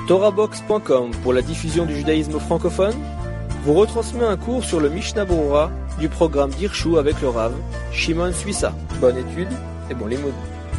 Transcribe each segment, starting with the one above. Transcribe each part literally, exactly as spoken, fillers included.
Torahbox point com pour la diffusion du judaïsme francophone vous retransmet un cours sur le Mishnah Berurah du programme d'Hirshu avec le Rav Shimon Suissa. Bonne étude et bon limoud.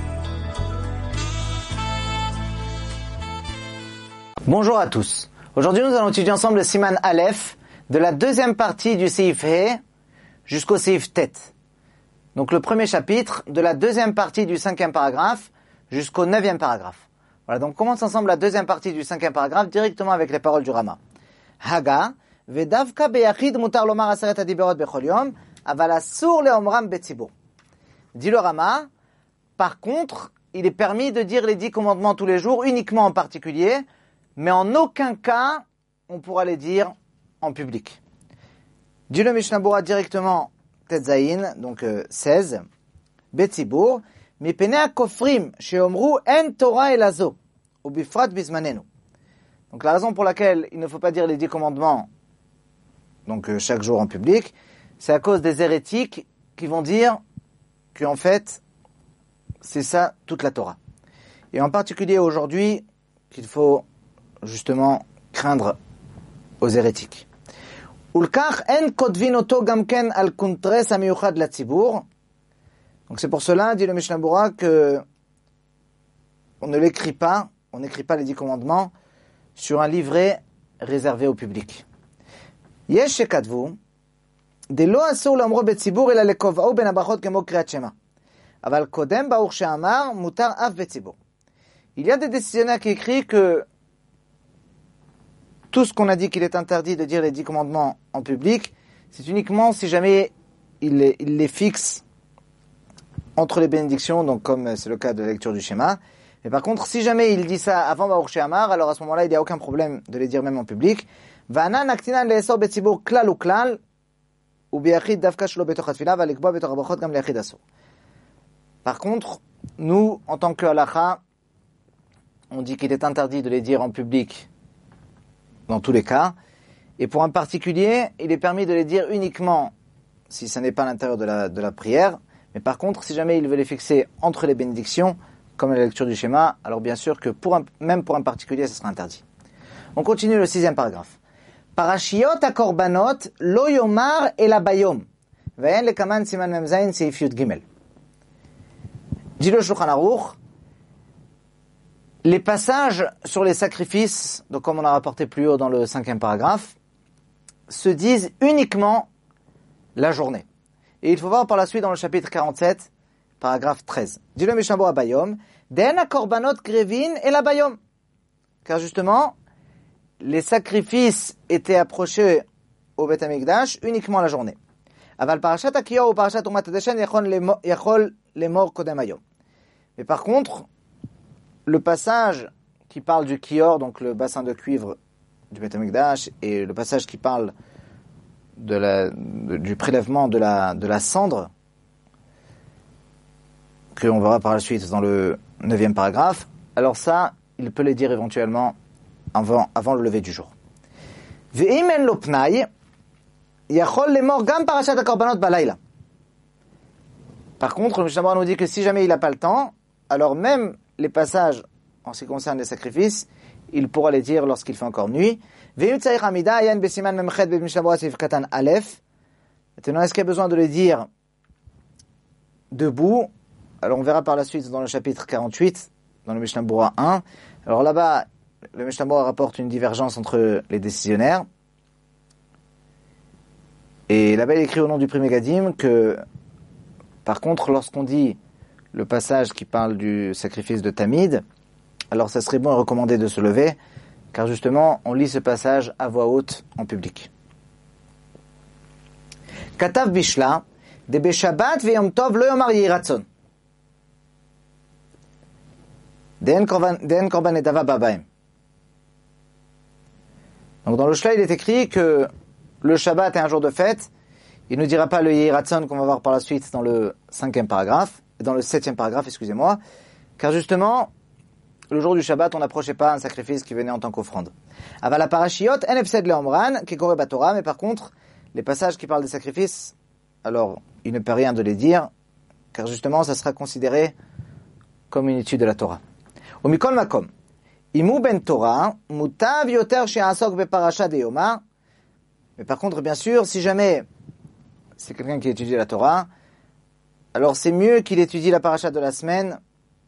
Bonjour à tous. Aujourd'hui, nous allons étudier ensemble le Siman Aleph de la deuxième partie du Seif He jusqu'au Seif Tet. Donc le premier chapitre de la deuxième partie du cinquième paragraphe jusqu'au neuvième paragraphe. Voilà, donc on commence ensemble la deuxième partie du cinquième paragraphe directement avec les paroles du Rama. Haga, vedavka beyachid mutar lomar aseret adiberot bechol yom, aval asur leomram betzibur. Dit le Rama, par contre, il est permis de dire les dix commandements tous les jours, uniquement en particulier, mais en aucun cas, on pourra les dire en public. Dit le Mishnah Berurah directement, Tetzaïn, donc euh, seize, betzibur, Mipenea kofrim sheomru en Torah elazo, ou bifrat bismanenu. Donc la raison pour laquelle il ne faut pas dire les dix commandements, donc euh, chaque jour en public, c'est à cause des hérétiques qui vont dire qu'en fait, c'est ça toute la Torah. Et en particulier aujourd'hui, qu'il faut justement craindre aux hérétiques. Ulkach en kotvin oto gamken al kuntres amiyuchad latzibur. Donc c'est pour cela, dit le Mishnah Berurah, que on ne l'écrit pas, on n'écrit pas les dix commandements sur un livret réservé au public. Yesh shekatvu de lo asur lomro betzibur ela lekova'u ben habrachot kemo kriyat shema. Aval kodem ba'ur she'amar mutar af betzibur. Il y a des décisionnaires qui écrivent que tout ce qu'on a dit qu'il est interdit de dire les dix commandements en public, c'est uniquement si jamais il les, il les fixe entre les bénédictions, donc comme c'est le cas de la lecture du schéma. Mais par contre, si jamais il dit ça avant Baruch She'amar, alors à ce moment-là, il n'y a aucun problème de les dire même en public. Va'anan naktinan le'esor betzibur klal uklal, u'biyachid davka shelo betoch hatfila, va'likboa betoch habrachot gam leyachid asur. Par contre, nous, en tant que halacha, on dit qu'il est interdit de les dire en public dans tous les cas. Et pour un particulier, il est permis de les dire uniquement si ce n'est pas à l'intérieur de la, de la prière. Mais par contre, si jamais il veut les fixer entre les bénédictions, comme la lecture du schéma, alors bien sûr que pour un, même pour un particulier, ce sera interdit. On continue le sixième paragraphe. Parashiot akorbanot lo yomar ela bayom. Ve'en lekaman siman memzayin seif yud gimel. Dit le Shulchan Aruch, les passages sur les sacrifices, donc comme on a rapporté plus haut dans le cinquième paragraphe, se disent uniquement la journée. Et il faut voir par la suite dans le chapitre quarante-sept, paragraphe treize. Dit le Mishnah Berurah bayom, den korbanot grevin et la bayom. Car justement, les sacrifices étaient approchés au Beth Amikdash uniquement la journée. Aval parashat akiyor ou parashat umat hadeshen yachol lemor kodem hayom. Mais par contre, le passage qui parle du kior, donc le bassin de cuivre du Beth Amikdash, et le passage qui parle de la, de, du prélèvement de la, de la cendre, que on verra par la suite dans le neuvième paragraphe, alors ça, il peut les dire éventuellement avant, avant le lever du jour. Ve'imen lo pnai, yachol lemor gam parashat hakorbanot balayla. Par contre, le Mishnah Berurah nous dit que si jamais il n'a pas le temps, alors même les passages en ce qui concerne les sacrifices, il pourra les dire lorsqu'il fait encore nuit. Maintenant, est-ce qu'il y a besoin de les dire debout? Alors on verra par la suite dans le chapitre quarante-huit, dans le Mishnah Berurah un. Alors là-bas, le Mishnah Berurah rapporte une divergence entre les décisionnaires. Et là-bas, il écrit au nom du Pri Megadim que, par contre, lorsqu'on dit le passage qui parle du sacrifice de Tamid, alors ça serait bon et recommandé de se lever, car justement, on lit ce passage à voix haute en public. Katav Bishla, de Beshabbat ve'yom tov lo yomar yiratzon. Den korban etava babaim. Donc dans le Shla, il est écrit que le Shabbat est un jour de fête. Il ne dira pas le yiratzon qu'on va voir par la suite dans le cinquième paragraphe, dans le septième paragraphe, excusez-moi, car justement, le jour du Shabbat, on n'approchait pas un sacrifice qui venait en tant qu'offrande. Aval parashiot en efsed leomran qui koré batora, mais par contre, les passages qui parlent des sacrifices, alors il ne peut rien de les dire, car justement, ça sera considéré comme une étude de la Torah. Au mikol makom, Imu ben Torah, mutav yoter she'asok beparasha de yoma. Mais par contre, bien sûr, si jamais c'est quelqu'un qui étudie la Torah, alors c'est mieux qu'il étudie la paracha de la semaine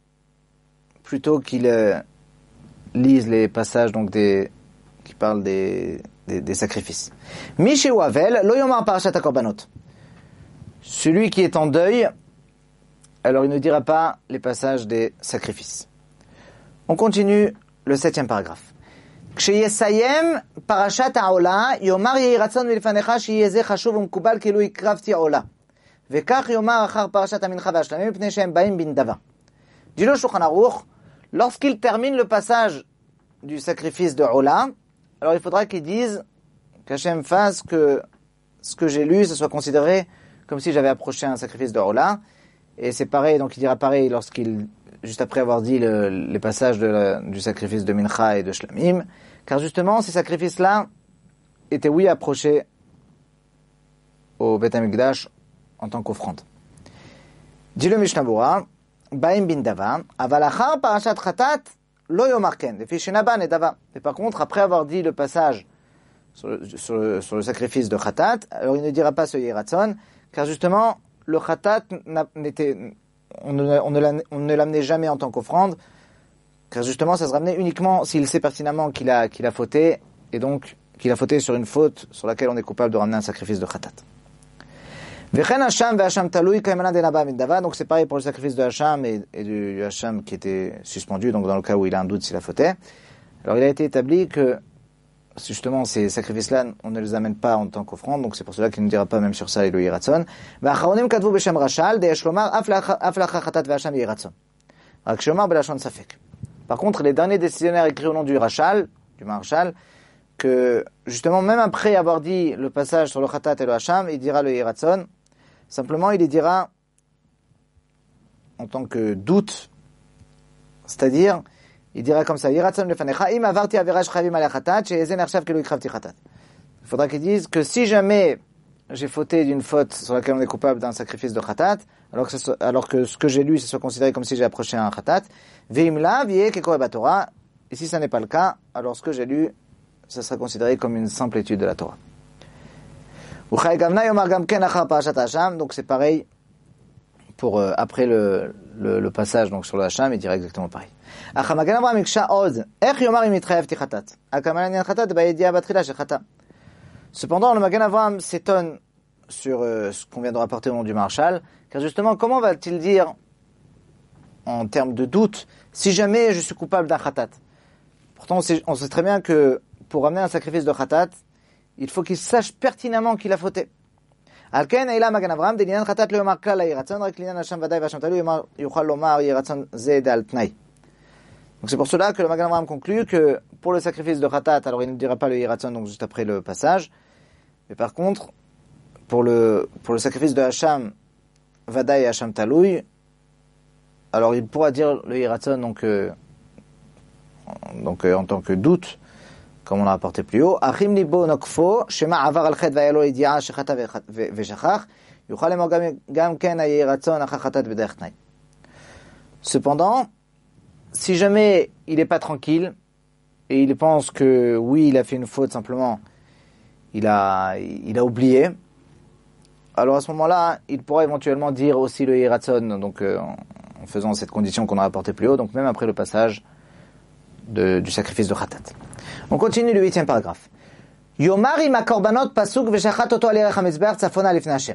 plutôt qu'il euh, lise les passages donc des qui parlent des des, des sacrifices. Mishe Wavel, lo yomar parashat hakorbanot. Celui qui est en deuil, alors il ne dira pas les passages des sacrifices. On continue le septième paragraphe. Ksheyesayem parashat ha'ola yomar yehi ratzon milfanecha shiye ze chashuv umkubal kilu ikravti ha'ola vekach yomar achar parashat hamincha ve'ashlamim pnei shehem baim bin dava. Dit le Shulchan Aruch, lorsqu'il termine le passage du sacrifice de Ola, alors il faudra qu'il dise qu'Hachem fasse que ce que j'ai lu, ce soit considéré comme si j'avais approché un sacrifice de Ola. Et c'est pareil, donc il dira pareil lorsqu'il, juste après avoir dit le, les passages de la, du sacrifice de Mincha et de Shlamim, car justement ces sacrifices-là étaient oui approchés au Beth Amikdash en tant qu'offrande. Dit le Mishnah Berurah, Baim bin Dava, avalachar parashat chatat lo yomar ken, lefi shenaba nedava. Et par contre, après avoir dit le passage sur le, sur le, sur le sacrifice de chatat, alors il ne dira pas ce yeratzon, car justement le khatat n'était, on ne, on ne, on ne l'amenait jamais en tant qu'offrande, car justement ça se ramenait uniquement s'il sait pertinemment qu'il a, qu'il a fauté, et donc qu'il a fauté sur une faute sur laquelle on est coupable de ramener un sacrifice de khatat. Vechen Hacham ve Hacham Taloui Kaimana Denaba Mindava, donc c'est pareil pour le sacrifice de Hacham et, et du, du Hacham qui était suspendu, donc dans le cas où il a un doute s'il a fauté. Alors il a été établi que justement ces sacrifices-là, on ne les amène pas en tant qu'offrande, donc c'est pour cela qu'il ne dira pas même sur ça et le Yiratzon. V'acharonim katvu b'shem Rachal, de'eshlomar aflacha chatat ve'Hacham Yiratzon. Rak shomar belashon safek. Par contre, les derniers décisionnaires écrits au nom du Rachal, du Marshal, que justement même après avoir dit le passage sur le chatat et le Hacham, il dira le Yiratzon. Simplement, il y dira en tant que doute, c'est-à-dire il dira comme ça, il faudra qu'il dise que si jamais j'ai fauté d'une faute sur laquelle on est coupable d'un sacrifice de khatat, alors que, soit, alors que ce que j'ai lu, ce soit considéré comme si j'ai approché un khatat, et si ça n'est pas le cas, alors ce que j'ai lu, ça sera considéré comme une simple étude de la Torah. Donc c'est pareil pour euh, après le, le, le passage donc sur le Hacham, il dira exactement pareil. Cependant, le Magen Avraham s'étonne sur euh, ce qu'on vient de rapporter au nom du Marshal, car justement, comment va-t-il dire, en termes de doute, si jamais je suis coupable d'un khatat? Pourtant, on sait, on sait très bien que pour amener un sacrifice de khatat, il faut qu'il sache pertinemment qu'il a fauté. Donc c'est pour cela que le Magen Avraham conclut que pour le sacrifice de Khatat, alors il ne dira pas le Yiratzon donc juste après le passage, mais par contre pour le pour le sacrifice de Hacham Vadaï et Hacham Taloui, alors il pourra dire le Yiratzon donc euh, donc euh, en tant que doute, comme on l'a rapporté plus haut. Achim libo nokfo shema avar al chet vayalo idia shechata veshachach yuchal lemor gam ken hayiratzon achachatat b'derech tnai. Cependant, si jamais il n'est pas tranquille et il pense que oui, il a fait une faute simplement, il a il a oublié, alors à ce moment-là, il pourra éventuellement dire aussi le Yiratzon, donc euh, en faisant cette condition qu'on a rapportée plus haut, donc même après le passage de, du sacrifice de Khatat. On continue le huitième paragraphe. Yomar im hakorbanot pasuk veshachat oto al yerech hamizbeach tzafona lifnei Hashem.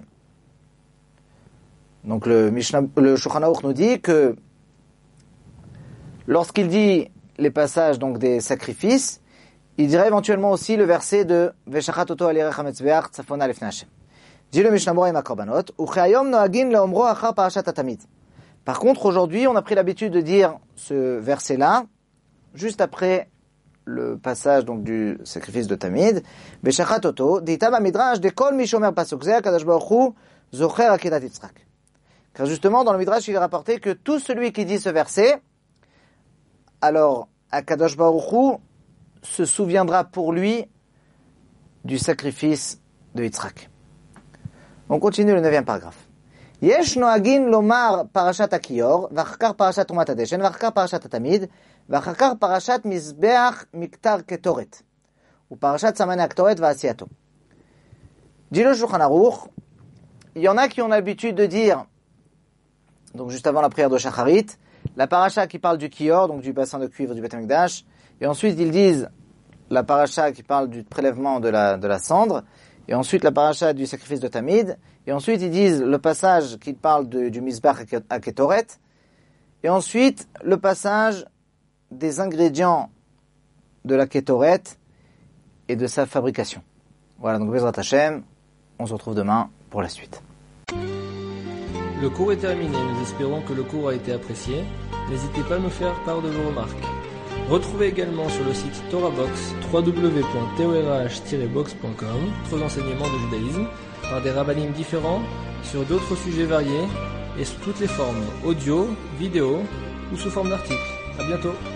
Donc le Mishnah, le Shulchan Aruch nous dit que lorsqu'il dit les passages donc des sacrifices, il dirait éventuellement aussi le verset de veshachat oto al yerech hamizbeach tzafona lifnei Hashem. Dit le Mishnah Berurah im hakorbanot uchayom noagin leomro achar parashat hatamid. Par contre, aujourd'hui, on a pris l'habitude de dire ce verset-là juste après le passage donc du sacrifice de Tamid, Beshachat Oto, Ditama Midrash de Kol Mishomer Pasuk Zeh, Kadosh Baruch Hu, Zocher Akedat Yitzchak. Car justement, dans le Midrash, il est rapporté que tout celui qui dit ce verset, alors, Akadosh Baruch Hu se souviendra pour lui du sacrifice de Yitzchak. On continue le neuvième paragraphe. Yesh noagin lomar parashat Akiyor, vachkar parashat Trumat Hadeshen, vachkar parashat Tamid, ואחר כך פרשת מזבח מקטר קטורת, ופרשת סמני הקטורת ועשייתו. Dit le Shulchan Aruch, il y en a qui ont l'habitude de dire, donc juste avant la prière de Shacharit, la paracha qui parle du kior, donc du bassin de cuivre du Beth Amikdash, et ensuite ils disent la paracha qui parle du prélèvement de la, de la cendre, et ensuite la paracha du sacrifice de Tamid, et ensuite ils disent le passage qui parle de, du Mizbach à Ketoret, et ensuite le passage des ingrédients de la Ketoret et de sa fabrication. Voilà, donc Bezrat Hashem, on se retrouve demain pour la suite. Le cours est terminé, nous espérons que le cours a été apprécié. N'hésitez pas à nous faire part de vos remarques. Retrouvez également sur le site TorahBox w w w point torah tiret box point com d'autres enseignements de judaïsme par des rabbinim différents sur d'autres sujets variés et sous toutes les formes, audio, vidéo ou sous forme d'articles. À bientôt.